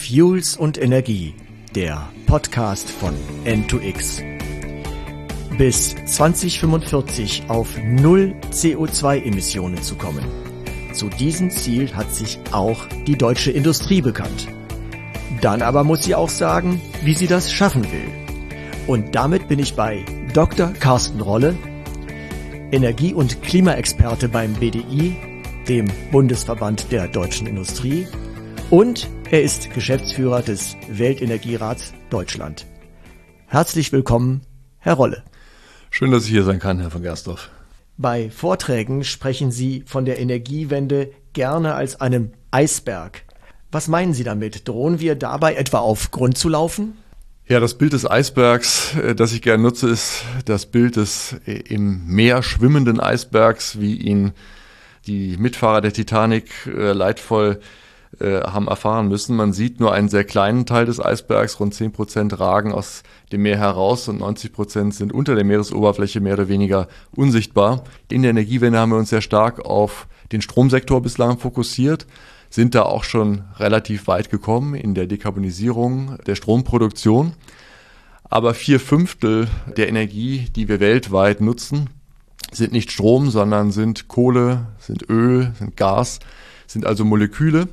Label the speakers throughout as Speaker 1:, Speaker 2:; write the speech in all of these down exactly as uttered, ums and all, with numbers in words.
Speaker 1: Fuels und Energie, der Podcast von N zwei X. Bis zwanzig fünfundvierzig auf null C O zwei Emissionen zu kommen. Zu diesem Ziel hat sich auch die deutsche Industrie bekannt. Dann aber muss sie auch sagen, wie sie das schaffen will. Und damit bin ich bei Doktor Carsten Rolle, Energie- und Klimaexperte beim B D I, dem Bundesverband der deutschen Industrie, und er ist Geschäftsführer des Weltenergierats Deutschland. Herzlich willkommen, Herr Rolle.
Speaker 2: Schön, dass ich hier sein kann, Herr von Gersdorf.
Speaker 1: Bei Vorträgen sprechen Sie von der Energiewende gerne als einem Eisberg. Was meinen Sie damit? Drohen wir dabei etwa auf Grund zu laufen?
Speaker 2: Ja, das Bild des Eisbergs, das ich gerne nutze, ist das Bild des im Meer schwimmenden Eisbergs, wie ihn die Mitfahrer der Titanic leidvoll haben erfahren müssen. Man sieht nur einen sehr kleinen Teil des Eisbergs, rund zehn Prozent ragen aus dem Meer heraus und neunzig Prozent sind unter der Meeresoberfläche mehr oder weniger unsichtbar. In der Energiewende haben wir uns sehr stark auf den Stromsektor bislang fokussiert, sind da auch schon relativ weit gekommen in der Dekarbonisierung der Stromproduktion. Aber vier Fünftel der Energie, die wir weltweit nutzen, sind nicht Strom, sondern sind Kohle, sind Öl, sind Gas, sind also Moleküle.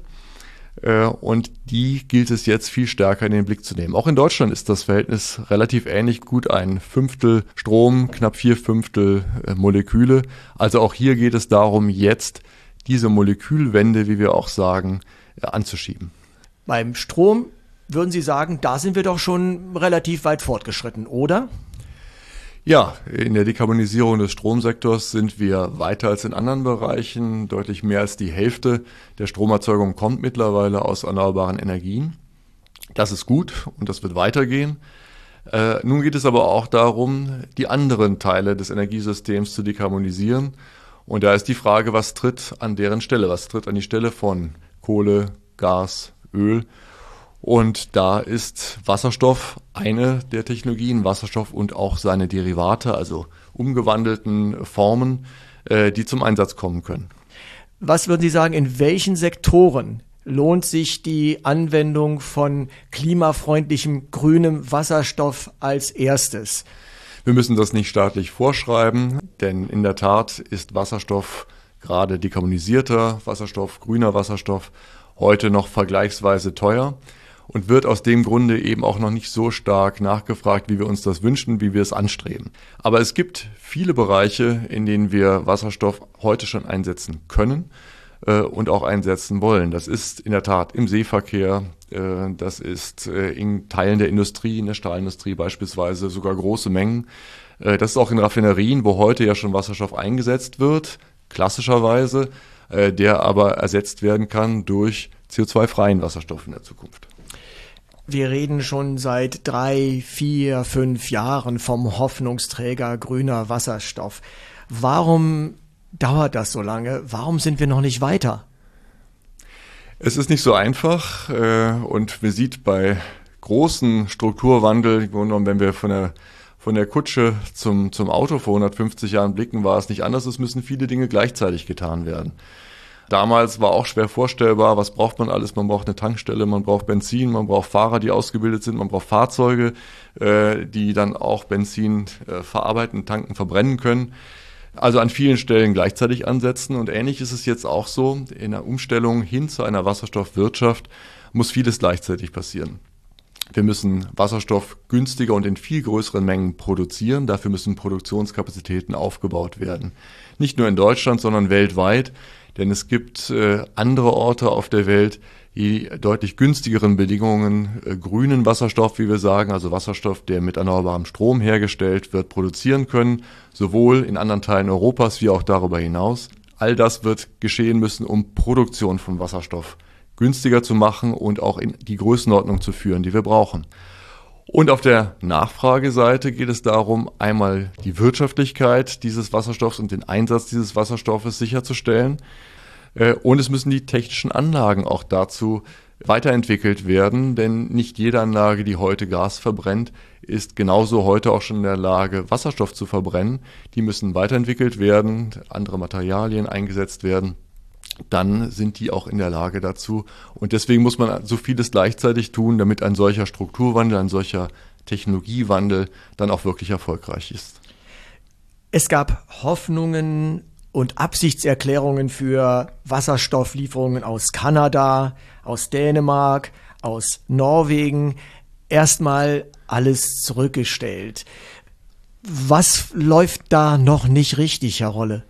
Speaker 2: Und die gilt es jetzt viel stärker in den Blick zu nehmen. Auch in Deutschland ist das Verhältnis relativ ähnlich, gut ein Fünftel Strom, knapp vier Fünftel Moleküle. Also auch hier geht es darum, jetzt diese Molekülwende, wie wir auch sagen, anzuschieben.
Speaker 1: Beim Strom würden Sie sagen, da sind wir doch schon relativ weit fortgeschritten, oder?
Speaker 2: Ja, in der Dekarbonisierung des Stromsektors sind wir weiter als in anderen Bereichen. Deutlich mehr als die Hälfte der Stromerzeugung kommt mittlerweile aus erneuerbaren Energien. Das ist gut und das wird weitergehen. Äh, nun geht es aber auch darum, die anderen Teile des Energiesystems zu dekarbonisieren. Und da ist die Frage, was tritt an deren Stelle? Was tritt an die Stelle von Kohle, Gas, Öl? Und da ist Wasserstoff eine der Technologien, Wasserstoff und auch seine Derivate, also umgewandelten Formen, äh, die zum Einsatz kommen können.
Speaker 1: Was würden Sie sagen, in welchen Sektoren lohnt sich die Anwendung von klimafreundlichem grünem Wasserstoff als erstes?
Speaker 2: Wir müssen das nicht staatlich vorschreiben, denn in der Tat ist Wasserstoff, gerade dekarbonisierter Wasserstoff, grüner Wasserstoff, heute noch vergleichsweise teuer und wird aus dem Grunde eben auch noch nicht so stark nachgefragt, wie wir uns das wünschen, wie wir es anstreben. Aber es gibt viele Bereiche, in denen wir Wasserstoff heute schon einsetzen können äh, und auch einsetzen wollen. Das ist in der Tat im Seeverkehr, äh, das ist äh, in Teilen der Industrie, in der Stahlindustrie beispielsweise, sogar große Mengen. Äh, das ist auch in Raffinerien, wo heute ja schon Wasserstoff eingesetzt wird, klassischerweise, äh, der aber ersetzt werden kann durch C O zwei freien Wasserstoff in der Zukunft.
Speaker 1: Wir reden schon seit drei, vier, fünf Jahren vom Hoffnungsträger grüner Wasserstoff. Warum dauert das so lange? Warum sind wir noch nicht weiter?
Speaker 2: Es ist nicht so einfach und man sieht bei großen Strukturwandel, wenn wir von der von der Kutsche zum zum Auto vor hundertfünfzig Jahren blicken, war es nicht anders. Es müssen viele Dinge gleichzeitig getan werden. Damals war auch schwer vorstellbar, was braucht man alles? Man braucht eine Tankstelle, man braucht Benzin, man braucht Fahrer, die ausgebildet sind, man braucht Fahrzeuge, äh, die dann auch Benzin äh, verarbeiten, tanken, verbrennen können. Also an vielen Stellen gleichzeitig ansetzen. Und ähnlich ist es jetzt auch so, in der Umstellung hin zu einer Wasserstoffwirtschaft muss vieles gleichzeitig passieren. Wir müssen Wasserstoff günstiger und in viel größeren Mengen produzieren. Dafür müssen Produktionskapazitäten aufgebaut werden. Nicht nur in Deutschland, sondern weltweit. Denn es gibt äh, andere Orte auf der Welt, die deutlich günstigeren Bedingungen äh, grünen Wasserstoff, wie wir sagen, also Wasserstoff, der mit erneuerbarem Strom hergestellt wird, produzieren können, sowohl in anderen Teilen Europas wie auch darüber hinaus. All das wird geschehen müssen, um Produktion von Wasserstoff günstiger zu machen und auch in die Größenordnung zu führen, die wir brauchen. Und auf der Nachfrageseite geht es darum, einmal die Wirtschaftlichkeit dieses Wasserstoffs und den Einsatz dieses Wasserstoffes sicherzustellen. Und es müssen die technischen Anlagen auch dazu weiterentwickelt werden, denn nicht jede Anlage, die heute Gas verbrennt, ist genauso heute auch schon in der Lage, Wasserstoff zu verbrennen. Die müssen weiterentwickelt werden, andere Materialien eingesetzt werden. dann sind die auch in der Lage dazu. Und deswegen muss man so vieles gleichzeitig tun, damit ein solcher Strukturwandel, ein solcher Technologiewandel dann auch wirklich erfolgreich ist.
Speaker 1: Es gab Hoffnungen und Absichtserklärungen für Wasserstofflieferungen aus Kanada, aus Dänemark, aus Norwegen. Erstmal alles zurückgestellt. Was läuft da noch nicht richtig, Herr Rolle?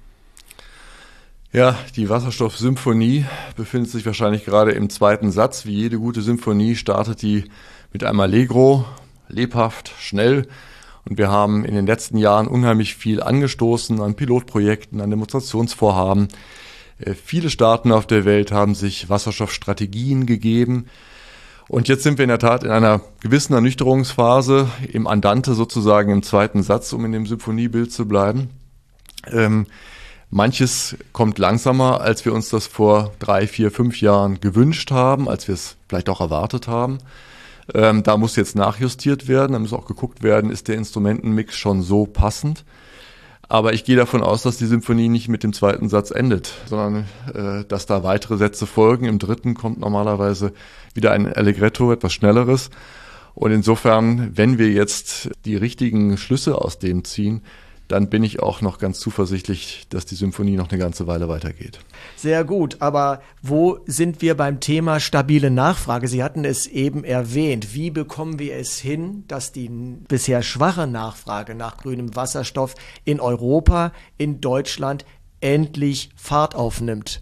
Speaker 2: Ja, die Wasserstoff-Symphonie befindet sich wahrscheinlich gerade im zweiten Satz. Wie jede gute Symphonie startet die mit einem Allegro, lebhaft, schnell. Und wir haben in den letzten Jahren unheimlich viel angestoßen an Pilotprojekten, an Demonstrationsvorhaben. Äh, viele Staaten auf der Welt haben sich Wasserstoffstrategien gegeben. Und jetzt sind wir in der Tat in einer gewissen Ernüchterungsphase, im Andante sozusagen im zweiten Satz, um in dem Symphoniebild zu bleiben. Ähm, manches kommt langsamer, als wir uns das vor drei, vier, fünf Jahren gewünscht haben, als wir es vielleicht auch erwartet haben. Ähm, da muss jetzt nachjustiert werden, da muss auch geguckt werden, ist der Instrumentenmix schon so passend. Aber ich gehe davon aus, dass die Symphonie nicht mit dem zweiten Satz endet, sondern äh, dass da weitere Sätze folgen. Im dritten kommt normalerweise wieder ein Allegretto, etwas Schnelleres. Und insofern, wenn wir jetzt die richtigen Schlüsse aus dem ziehen, dann bin ich auch noch ganz zuversichtlich, dass die Symphonie noch eine ganze Weile weitergeht.
Speaker 1: Sehr gut, aber wo sind wir beim Thema stabile Nachfrage? Sie hatten es eben erwähnt. Wie bekommen wir es hin, dass die bisher schwache Nachfrage nach grünem Wasserstoff in Europa, in Deutschland endlich Fahrt aufnimmt?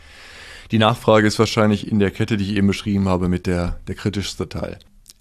Speaker 2: Die Nachfrage ist wahrscheinlich in der Kette, die ich eben beschrieben habe, mit der, der kritischste Teil.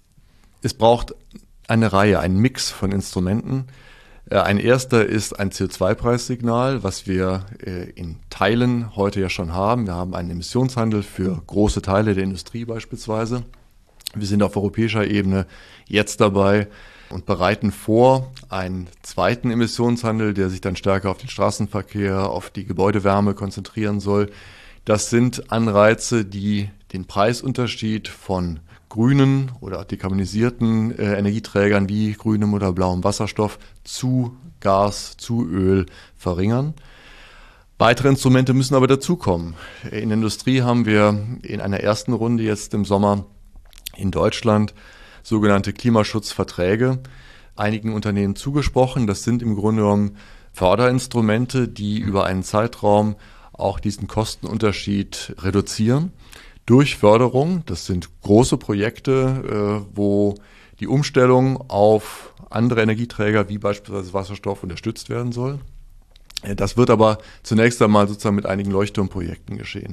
Speaker 2: Es braucht eine Reihe, einen Mix von Instrumenten. Ein erster ist ein C O zwei Preissignal, was wir in Teilen heute ja schon haben. Wir haben einen Emissionshandel für große Teile der Industrie beispielsweise. Wir sind auf europäischer Ebene jetzt dabei und bereiten vor einen zweiten Emissionshandel, der sich dann stärker auf den Straßenverkehr, auf die Gebäudewärme konzentrieren soll. Das sind Anreize, die den Preisunterschied von grünen oder dekarbonisierten äh, Energieträgern wie grünem oder blauem Wasserstoff zu Gas, zu Öl verringern. Weitere Instrumente müssen aber dazukommen. In der Industrie haben wir in einer ersten Runde jetzt im Sommer in Deutschland sogenannte Klimaschutzverträge einigen Unternehmen zugesprochen. Das sind im Grunde genommen Förderinstrumente, die über einen Zeitraum auch diesen Kostenunterschied reduzieren. Durch Förderung, das sind große Projekte, äh, wo die Umstellung auf andere Energieträger wie beispielsweise Wasserstoff unterstützt werden soll. Äh, das wird aber zunächst einmal sozusagen mit einigen Leuchtturmprojekten geschehen.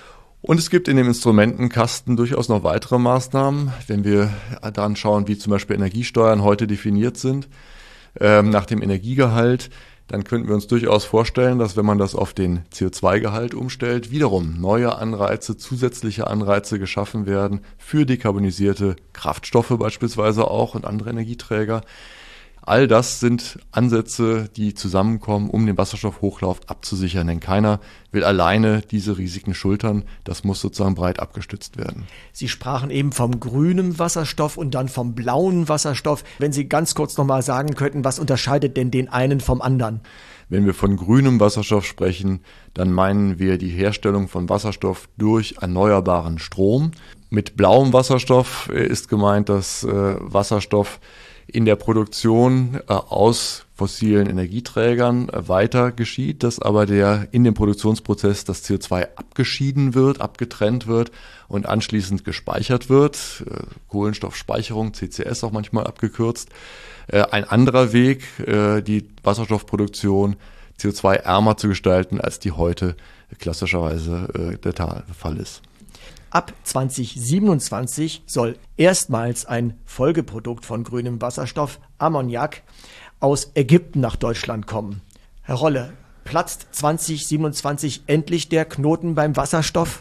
Speaker 2: Und es gibt in dem Instrumentenkasten durchaus noch weitere Maßnahmen, wenn wir dann schauen, wie zum Beispiel Energiesteuern heute definiert sind, äh, nach dem Energiegehalt. Dann könnten wir uns durchaus vorstellen, dass wenn man das auf den C O zwei Gehalt umstellt, wiederum neue Anreize, zusätzliche Anreize geschaffen werden für dekarbonisierte Kraftstoffe beispielsweise auch und andere Energieträger. All das sind Ansätze, die zusammenkommen, um den Wasserstoffhochlauf abzusichern. Denn keiner will alleine diese Risiken schultern. Das muss sozusagen breit abgestützt werden.
Speaker 1: Sie sprachen eben vom grünen Wasserstoff und dann vom blauen Wasserstoff. Wenn Sie ganz kurz nochmal sagen könnten, was unterscheidet denn den einen vom anderen?
Speaker 2: Wenn wir von grünem Wasserstoff sprechen, dann meinen wir die Herstellung von Wasserstoff durch erneuerbaren Strom. Mit blauem Wasserstoff ist gemeint, dass äh, Wasserstoff in der Produktion äh, aus fossilen Energieträgern äh, weiter geschieht, dass aber der in dem Produktionsprozess das C O zwei abgeschieden wird, abgetrennt wird und anschließend gespeichert wird. Äh, Kohlenstoffspeicherung, C C S auch manchmal abgekürzt. Äh, ein anderer Weg, äh, die Wasserstoffproduktion C O zwei ärmer zu gestalten, als die heute klassischerweise äh, der Fall ist.
Speaker 1: Ab zwanzig siebenundzwanzig soll erstmals ein Folgeprodukt von grünem Wasserstoff, Ammoniak, aus Ägypten nach Deutschland kommen. Herr Rolle, platzt zwanzig siebenundzwanzig endlich der Knoten beim Wasserstoff?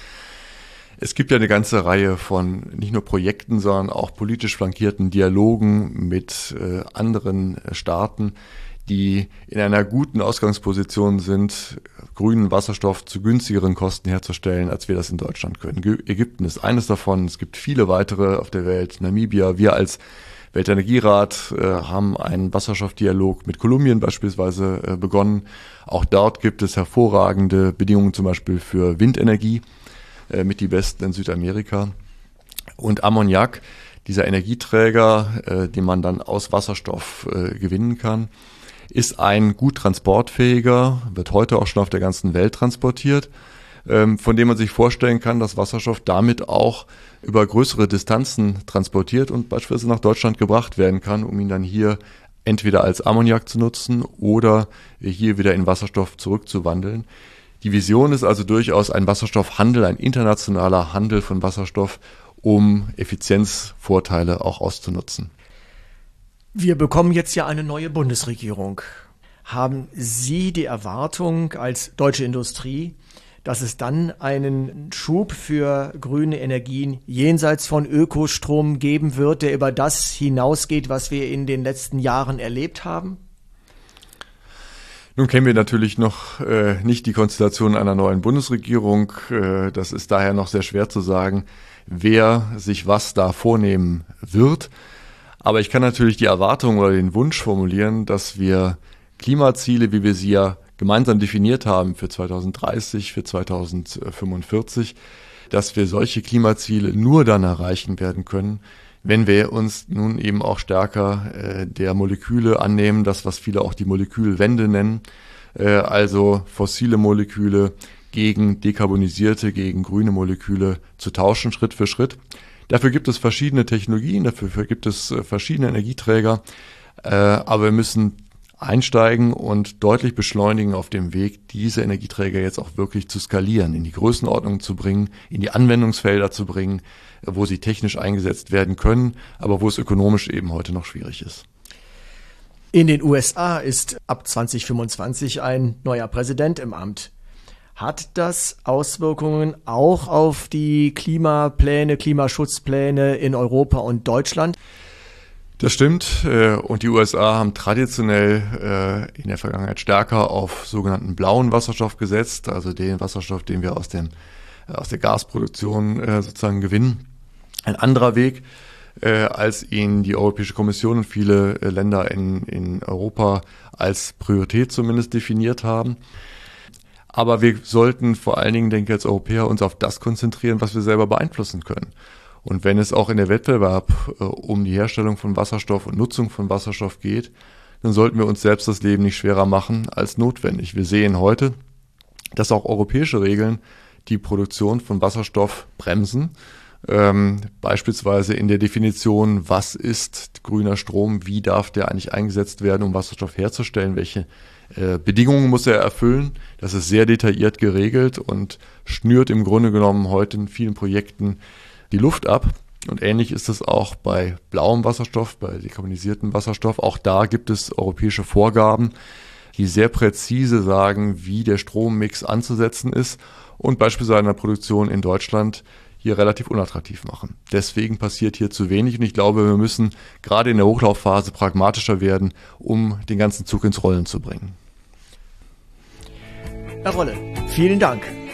Speaker 2: Es gibt ja eine ganze Reihe von nicht nur Projekten, sondern auch politisch flankierten Dialogen mit äh, anderen Staaten, die in einer guten Ausgangsposition sind, grünen Wasserstoff zu günstigeren Kosten herzustellen, als wir das in Deutschland können. Ägypten ist eines davon. Es gibt viele weitere auf der Welt. Namibia, wir als Weltenergierat äh, haben einen Wasserstoffdialog mit Kolumbien beispielsweise äh, begonnen. Auch dort gibt es hervorragende Bedingungen zum Beispiel für Windenergie, äh, mit die besten in Südamerika. Und Ammoniak, dieser Energieträger, äh, den man dann aus Wasserstoff äh, gewinnen kann, ist ein gut transportfähiger, wird heute auch schon auf der ganzen Welt transportiert, ähm, von dem man sich vorstellen kann, dass Wasserstoff damit auch über größere Distanzen transportiert und beispielsweise nach Deutschland gebracht werden kann, um ihn dann hier entweder als Ammoniak zu nutzen oder hier wieder in Wasserstoff zurückzuwandeln. Die Vision ist also durchaus ein Wasserstoffhandel, ein internationaler Handel von Wasserstoff, um Effizienzvorteile auch auszunutzen.
Speaker 1: Wir bekommen jetzt ja eine neue Bundesregierung. Haben Sie die Erwartung als deutsche Industrie, dass es dann einen Schub für grüne Energien jenseits von Ökostrom geben wird, der über das hinausgeht, was wir in den letzten Jahren erlebt haben?
Speaker 2: Nun kennen wir natürlich noch äh, nicht die Konstellation einer neuen Bundesregierung. Äh, das ist daher noch sehr schwer zu sagen, wer sich was da vornehmen wird. Aber ich kann natürlich die Erwartung oder den Wunsch formulieren, dass wir Klimaziele, wie wir sie ja gemeinsam definiert haben für zweitausenddreißig, für zweitausendfünfundvierzig, dass wir solche Klimaziele nur dann erreichen werden können, wenn wir uns nun eben auch stärker äh, der Moleküle annehmen, das, was viele auch die Molekülwende nennen, äh, also fossile Moleküle gegen dekarbonisierte, gegen grüne Moleküle zu tauschen, Schritt für Schritt. Dafür gibt es verschiedene Technologien, dafür gibt es äh, verschiedene Energieträger, äh, aber wir müssen einsteigen und deutlich beschleunigen auf dem Weg, diese Energieträger jetzt auch wirklich zu skalieren, in die Größenordnung zu bringen, in die Anwendungsfelder zu bringen, wo sie technisch eingesetzt werden können, aber wo es ökonomisch eben heute noch schwierig ist.
Speaker 1: In den U S A ist ab zwanzig fünfundzwanzig ein neuer Präsident im Amt. Hat das Auswirkungen auch auf die Klimapläne, Klimaschutzpläne in Europa und Deutschland?
Speaker 2: Das stimmt. Und die U S A haben traditionell in der Vergangenheit stärker auf sogenannten blauen Wasserstoff gesetzt, also den Wasserstoff, den wir aus dem, aus der Gasproduktion sozusagen gewinnen. Ein anderer Weg, als ihn die Europäische Kommission und viele Länder in, in Europa als Priorität zumindest definiert haben. Aber wir sollten vor allen Dingen, denke ich, als Europäer uns auf das konzentrieren, was wir selber beeinflussen können. Und wenn es auch in der Wettbewerb äh, um die Herstellung von Wasserstoff und Nutzung von Wasserstoff geht, dann sollten wir uns selbst das Leben nicht schwerer machen als notwendig. Wir sehen heute, dass auch europäische Regeln die Produktion von Wasserstoff bremsen. Ähm, beispielsweise in der Definition, was ist grüner Strom, wie darf der eigentlich eingesetzt werden, um Wasserstoff herzustellen, welche äh, Bedingungen muss er erfüllen. Das ist sehr detailliert geregelt und schnürt im Grunde genommen heute in vielen Projekten die Luft ab. Und ähnlich ist es auch bei blauem Wasserstoff, bei dekarbonisiertem Wasserstoff. Auch da gibt es europäische Vorgaben, die sehr präzise sagen, wie der Strommix anzusetzen ist und beispielsweise in der Produktion in Deutschland hier relativ unattraktiv machen. Deswegen passiert hier zu wenig und ich glaube, wir müssen gerade in der Hochlaufphase pragmatischer werden, um den ganzen Zug ins Rollen zu bringen.
Speaker 1: Herr Rolle, vielen Dank.